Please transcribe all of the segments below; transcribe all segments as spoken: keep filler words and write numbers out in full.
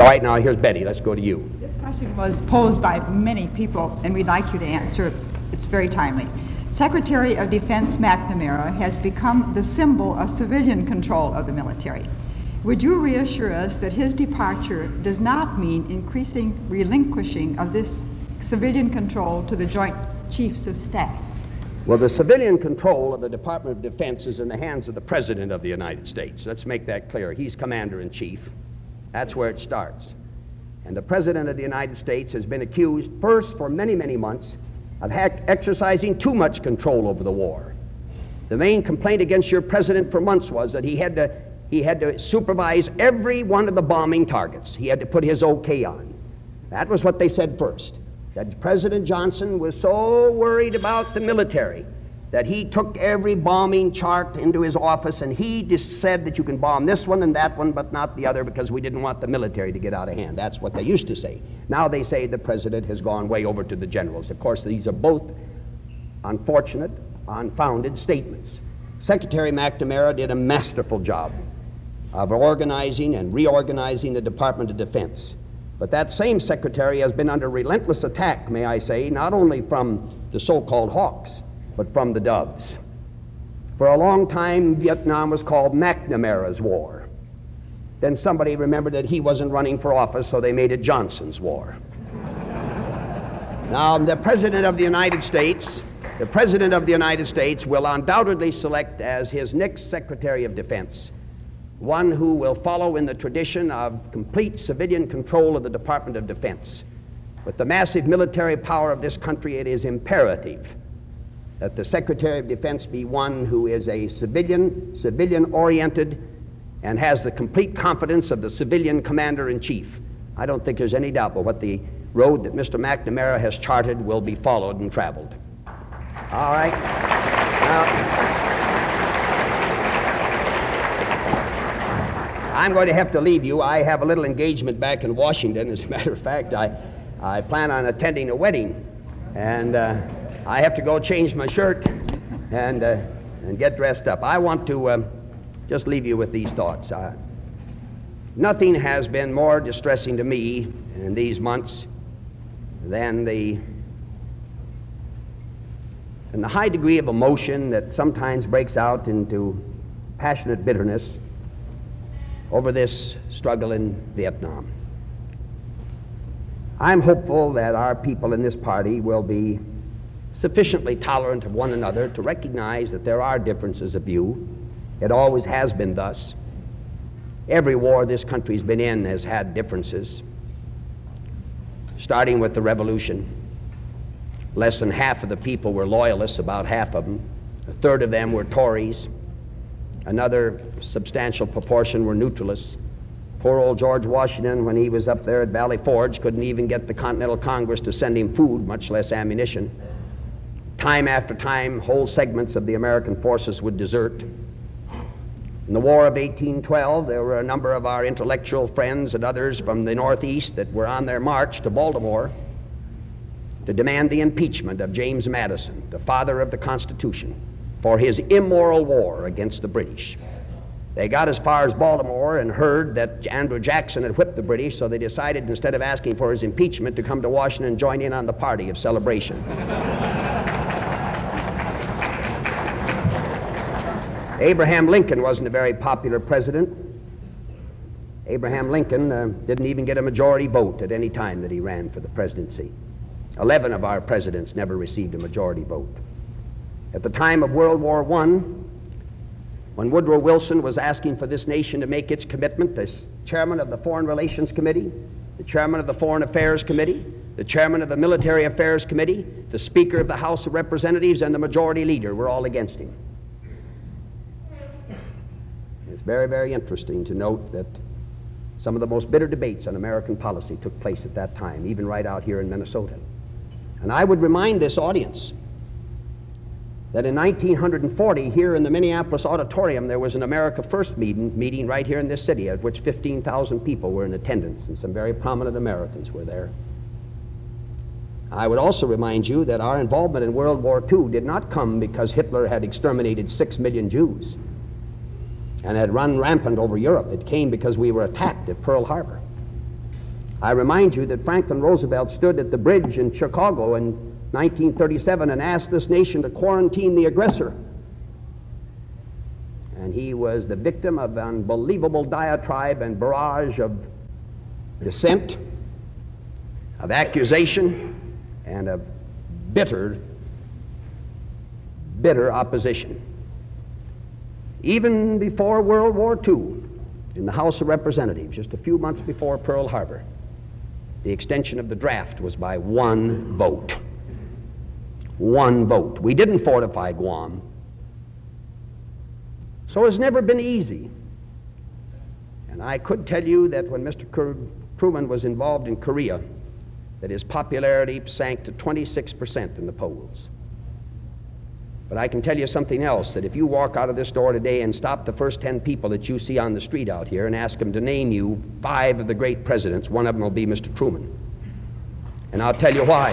All right, now here's Betty. Let's go to you. This question was posed by many people, and we'd like you to answer it. It's very timely. Secretary of Defense McNamara has become the symbol of civilian control of the military. Would you reassure us that his departure does not mean increasing relinquishing of this civilian control to the Joint Chiefs of Staff? Well, the civilian control of the Department of Defense is in the hands of the President of the United States. Let's make that clear. He's Commander-in-Chief. That's where it starts. And the President of the United States has been accused, first for many, many months, of exercising too much control over the war. The main complaint against your president for months was that he had to, he had to supervise every one of the bombing targets. He had to put his okay on. That was what they said first, that President Johnson was so worried about the military that he took every bombing chart into his office and he just said that you can bomb this one and that one but not the other because we didn't want the military to get out of hand. That's what they used to say. Now they say the president has gone way over to the generals. Of course, these are both unfortunate, unfounded statements. Secretary McNamara did a masterful job of organizing and reorganizing the Department of Defense. But that same secretary has been under relentless attack, may I say, not only from the so-called hawks, but from the doves. For a long time, Vietnam was called McNamara's War. Then somebody remembered that he wasn't running for office, so they made it Johnson's War. Now, the President of the United States, the President of the United States will undoubtedly select as his next Secretary of Defense one who will follow in the tradition of complete civilian control of the Department of Defense. With the massive military power of this country, it is imperative that the Secretary of Defense be one who is a civilian, civilian-oriented, and has the complete confidence of the civilian Commander-in-Chief. I don't think there's any doubt but what the road that Mister McNamara has charted will be followed and traveled. All right. Now, I'm going to have to leave you. I have a little engagement back in Washington. As a matter of fact, I, I plan on attending a wedding, and uh, I have to go change my shirt and, uh, and get dressed up. I want to uh, just leave you with these thoughts. Uh, nothing has been more distressing to me in these months than the, than the high degree of emotion that sometimes breaks out into passionate bitterness over this struggle in Vietnam. I'm hopeful that our people in this party will be sufficiently tolerant of one another to recognize that there are differences of view. It always has been thus. Every war this country's been in has had differences, starting with the Revolution. Less than half of the people were loyalists, about half of them. A third of them were Tories. Another substantial proportion were neutralists. Poor old George Washington, when he was up there at Valley Forge, couldn't even get the Continental Congress to send him food, much less ammunition. Time after time, whole segments of the American forces would desert. In the War of eighteen twelve, there were a number of our intellectual friends and others from the Northeast that were on their march to Baltimore to demand the impeachment of James Madison, the father of the Constitution, for his immoral war against the British. They got as far as Baltimore and heard that Andrew Jackson had whipped the British, so they decided, instead of asking for his impeachment, to come to Washington and join in on the party of celebration. Abraham Lincoln wasn't a very popular president. Abraham Lincoln uh, didn't even get a majority vote at any time that he ran for the presidency. Eleven of our presidents never received a majority vote. At the time of World War One, when Woodrow Wilson was asking for this nation to make its commitment, the chairman of the Foreign Relations Committee, the chairman of the Foreign Affairs Committee, the chairman of the Military Affairs Committee, the Speaker of the House of Representatives, and the majority leader were all against him. It's very, very interesting to note that some of the most bitter debates on American policy took place at that time, even right out here in Minnesota. And I would remind this audience that in nineteen forty, here in the Minneapolis Auditorium, there was an America First meeting, meeting right here in this city, at which fifteen thousand people were in attendance, and some very prominent Americans were there. I would also remind you that our involvement in World War Two did not come because Hitler had exterminated six million Jews and had run rampant over Europe. It came because we were attacked at Pearl Harbor. I remind you that Franklin Roosevelt stood at the bridge in Chicago in nineteen thirty-seven and asked this nation to quarantine the aggressor. And he was the victim of unbelievable diatribe and barrage of dissent, of accusation, and of bitter, bitter opposition. Even before World War Two, in the House of Representatives, just a few months before Pearl Harbor, the extension of the draft was by one vote. One vote. We didn't fortify Guam. So it's never been easy. And I could tell you that when Mister Truman was involved in Korea, that his popularity sank to twenty-six percent in the polls. But I can tell you something else, that if you walk out of this door today and stop the first ten people that you see on the street out here and ask them to name you five of the great presidents, one of them will be Mister Truman. And I'll tell you why.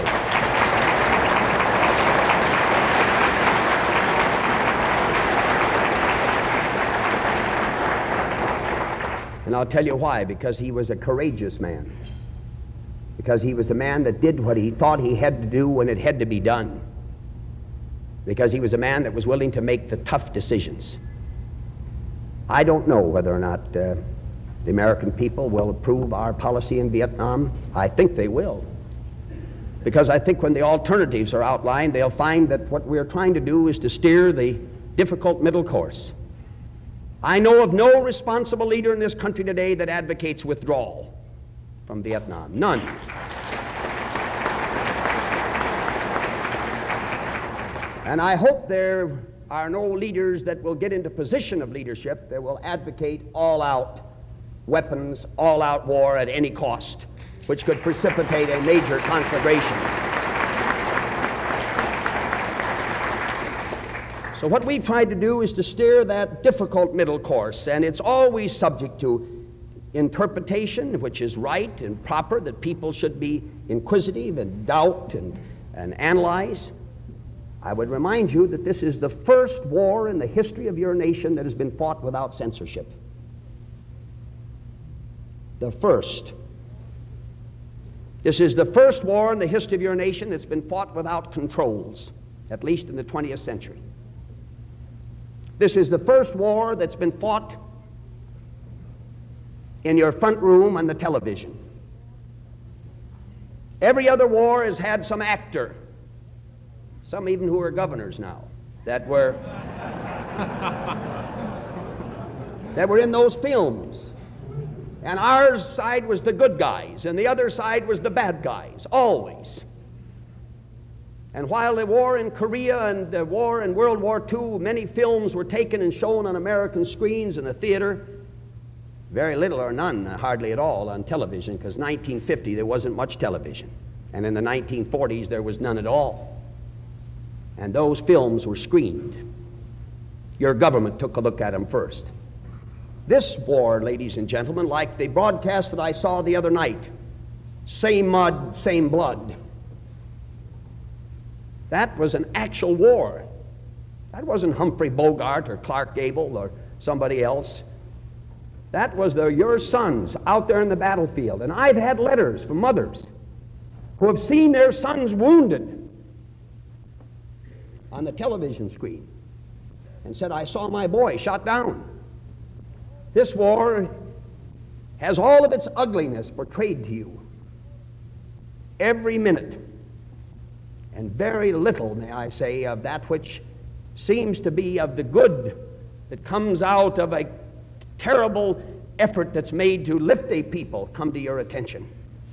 And I'll tell you why, because he was a courageous man. Because he was a man that did what he thought he had to do when it had to be done. Because he was a man that was willing to make the tough decisions. I don't know whether or not uh, the American people will approve our policy in Vietnam. I think they will. Because I think when the alternatives are outlined, they'll find that what we're trying to do is to steer the difficult middle course. I know of no responsible leader in this country today that advocates withdrawal from Vietnam. None. And I hope there are no leaders that will get into position of leadership that will advocate all-out weapons, all-out war at any cost, which could precipitate a major conflagration. So what we've tried to do is to steer that difficult middle course, and it's always subject to interpretation, which is right and proper, that people should be inquisitive and doubt and, and analyze. I would remind you that this is the first war in the history of your nation that has been fought without censorship. The first. This is the first war in the history of your nation that's been fought without controls, at least in the twentieth century. This is the first war that's been fought in your front room on the television. Every other war has had some actor, some even who are governors now, that were that were in those films. And our side was the good guys, and the other side was the bad guys, always. And while the war in Korea and the war in World War Two, many films were taken and shown on American screens in the theater, very little or none, hardly at all, on television, because nineteen fifty there wasn't much television. And in the nineteen forties there was none at all. And those films were screened. Your government took a look at them first. This war, ladies and gentlemen, like the broadcast that I saw the other night, same mud, same blood. That was an actual war. That wasn't Humphrey Bogart or Clark Gable or somebody else. That was the, your sons out there in the battlefield. And I've had letters from mothers who have seen their sons wounded on the television screen and said, I saw my boy shot down. This war has all of its ugliness portrayed to you every minute, and very little, may I say, of that which seems to be of the good that comes out of a terrible effort that's made to lift a people come to your attention.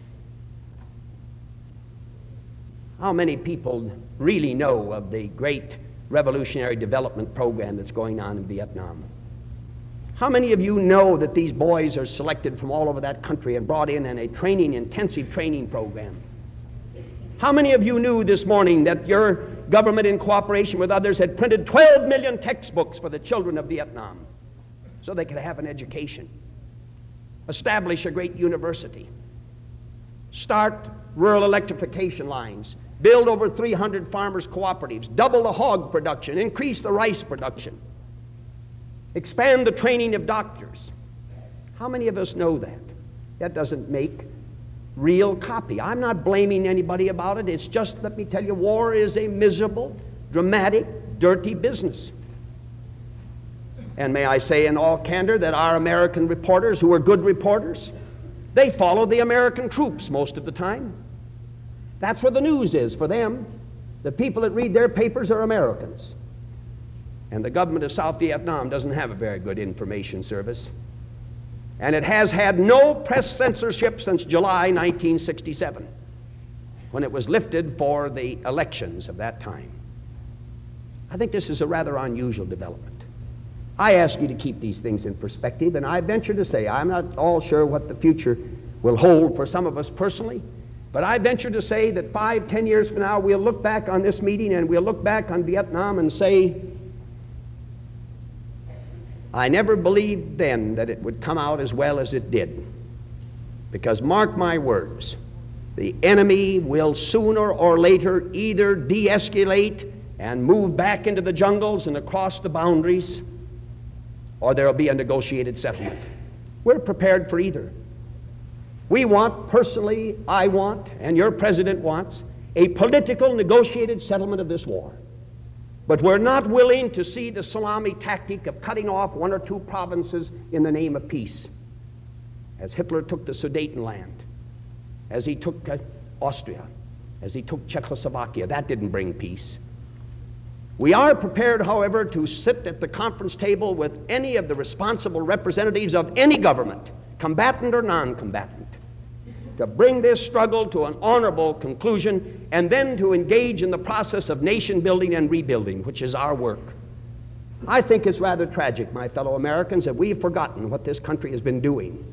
How many people really know of the great revolutionary development program that's going on in Vietnam? How many of you know that these boys are selected from all over that country and brought in in a training, intensive training program? How many of you knew this morning that your government, in cooperation with others, had printed twelve million textbooks for the children of Vietnam so they could have an education, establish a great university, start rural electrification lines, build over three hundred farmers' cooperatives, double the hog production, increase the rice production, expand the training of doctors? How many of us know that? That doesn't make real copy. I'm not blaming anybody about it. It's just, let me tell you, war is a miserable, dramatic, dirty business. And may I say in all candor that our American reporters, who are good reporters, they follow the American troops most of the time. That's where the news is for them. The people that read their papers are Americans. And the government of South Vietnam doesn't have a very good information service. And it has had no press censorship since July nineteen sixty-seven, when it was lifted for the elections of that time. I think this is a rather unusual development. I ask you to keep these things in perspective, and I venture to say, I'm not all sure what the future will hold for some of us personally, but I venture to say that five, ten years from now, we'll look back on this meeting and we'll look back on Vietnam and say, I never believed then that it would come out as well as it did. Because mark my words, the enemy will sooner or later either de-escalate and move back into the jungles and across the boundaries, or there will be a negotiated settlement. We're prepared for either. We want, personally, I want, and your president wants, a political negotiated settlement of this war. But we're not willing to see the salami tactic of cutting off one or two provinces in the name of peace, as Hitler took the Sudetenland, as he took uh, Austria, as he took Czechoslovakia. That didn't bring peace. We are prepared, however, to sit at the conference table with any of the responsible representatives of any government, combatant or non-combatant, to bring this struggle to an honorable conclusion and then to engage in the process of nation building and rebuilding, which is our work. I think it's rather tragic, my fellow Americans, that we've forgotten what this country has been doing.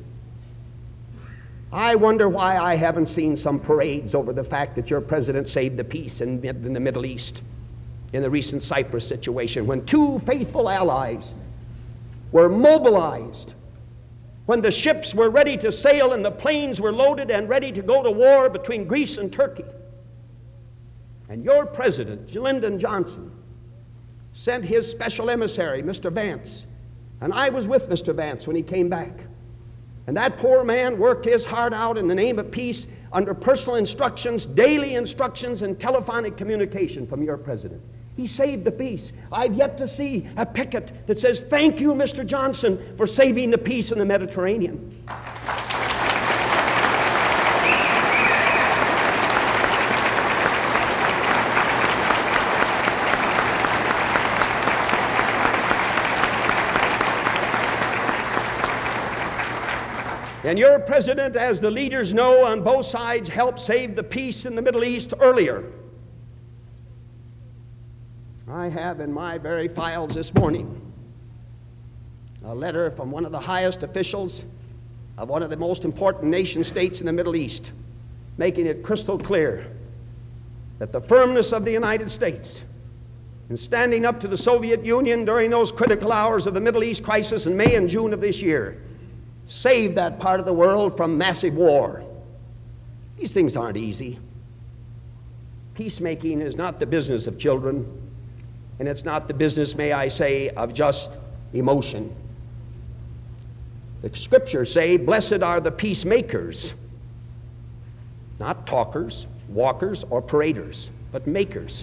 I wonder why I haven't seen some parades over the fact that your president saved the peace in, in the Middle East, in the recent Cyprus situation, when two faithful allies were mobilized, when the ships were ready to sail and the planes were loaded and ready to go to war between Greece and Turkey. And your president, Lyndon Johnson, sent his special emissary, Mister Vance, and I was with Mister Vance when he came back. And that poor man worked his heart out in the name of peace under personal instructions, daily instructions, and telephonic communication from your president. He saved the peace. I've yet to see a picket that says, thank you, Mister Johnson, for saving the peace in the Mediterranean. And your president, as the leaders know on both sides, helped save the peace in the Middle East earlier. I have in my very files this morning a letter from one of the highest officials of one of the most important nation states in the Middle East, making it crystal clear that the firmness of the United States in standing up to the Soviet Union during those critical hours of the Middle East crisis in May and June of this year saved that part of the world from massive war. These things aren't easy. Peacemaking is not the business of children. And it's not the business, may I say, of just emotion. The scriptures say, blessed are the peacemakers, not talkers, walkers, or paraders, but makers.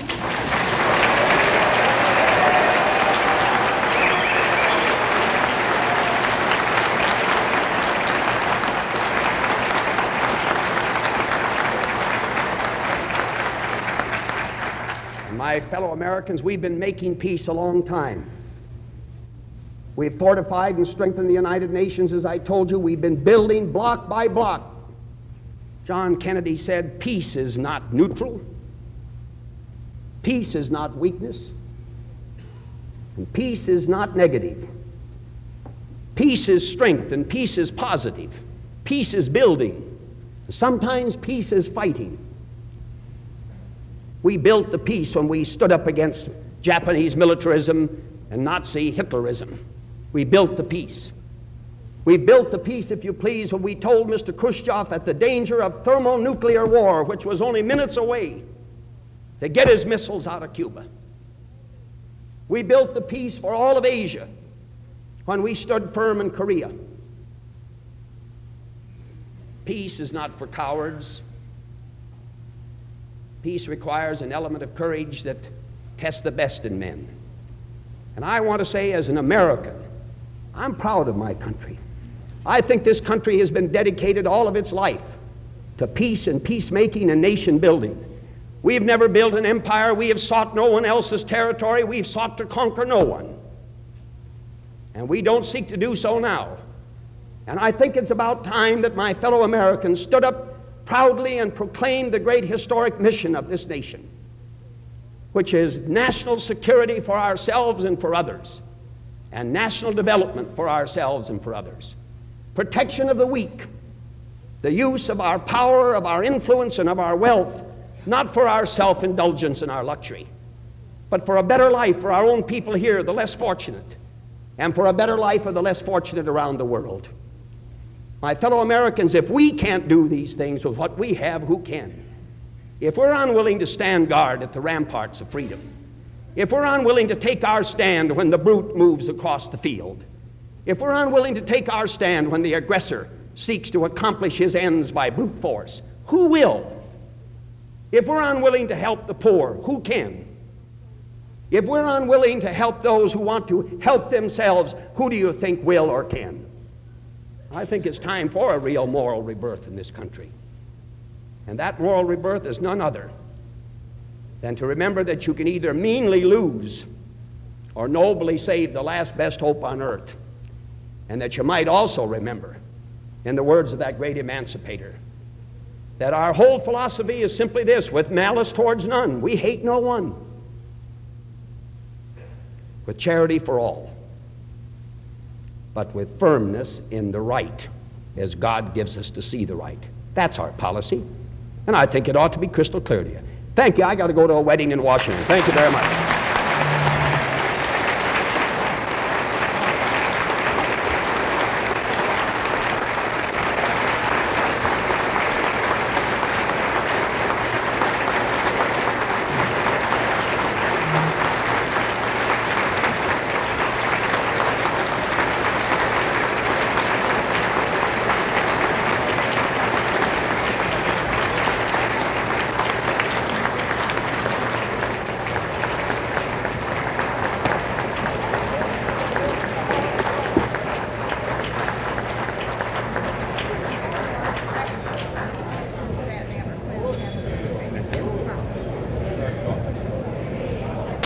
My fellow Americans, we've been making peace a long time. We've fortified and strengthened the United Nations, as I told you. We've been building block by block. John Kennedy said, peace is not neutral. Peace is not weakness. And peace is not negative. Peace is strength, and peace is positive. Peace is building. Sometimes peace is fighting. We built the peace when we stood up against Japanese militarism and Nazi Hitlerism. We built the peace. We built the peace, if you please, when we told Mister Khrushchev at the danger of thermonuclear war, which was only minutes away, to get his missiles out of Cuba. We built the peace for all of Asia when we stood firm in Korea. Peace is not for cowards. Peace requires an element of courage that tests the best in men. And I want to say, as an American, I'm proud of my country. I think this country has been dedicated all of its life to peace and peacemaking and nation building. We've never built an empire. We have sought no one else's territory. We've sought to conquer no one. And we don't seek to do so now. And I think it's about time that my fellow Americans stood up proudly and proclaimed the great historic mission of this nation, which is national security for ourselves and for others, and national development for ourselves and for others. Protection of the weak, the use of our power, of our influence, and of our wealth, not for our self-indulgence and our luxury, but for a better life for our own people here, the less fortunate, and for a better life for the less fortunate around the world. My fellow Americans, if we can't do these things with what we have, who can? If we're unwilling to stand guard at the ramparts of freedom, if we're unwilling to take our stand when the brute moves across the field, if we're unwilling to take our stand when the aggressor seeks to accomplish his ends by brute force, who will? If we're unwilling to help the poor, who can? If we're unwilling to help those who want to help themselves, who do you think will or can? I think it's time for a real moral rebirth in this country. And that moral rebirth is none other than to remember that you can either meanly lose or nobly save the last best hope on earth. And that you might also remember, in the words of that great emancipator, that our whole philosophy is simply this: with malice towards none, we hate no one, with charity for all, but with firmness in the right, as God gives us to see the right. That's our policy, and I think it ought to be crystal clear to you. Thank you. I got to go to a wedding in Washington. Thank you very much.